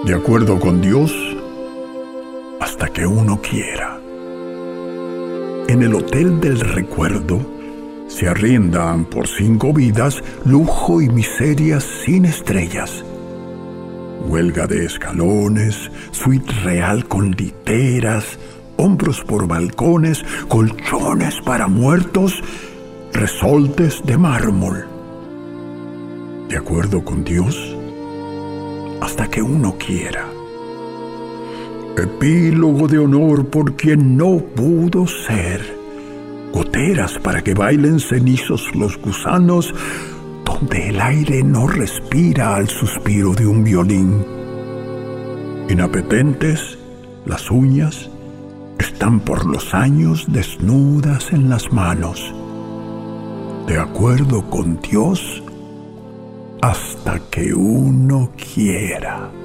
De acuerdo con Dios, hasta que uno quiera. En el Hotel del Recuerdo se arriendan por 5 vidas lujo y miserias sin estrellas. Huelga de escalones, suite real con literas, hombros por balcones, colchones para muertos, resoltes de mármol. De acuerdo con Dios, hasta que uno quiera. Epílogo de honor por quien no pudo ser. Goteras para que bailen cenizos los gusanos, donde el aire no respira al suspiro de un violín. Inapetentes, las uñas están por los años desnudas en las manos. De acuerdo con Dios, hasta que uno quiera.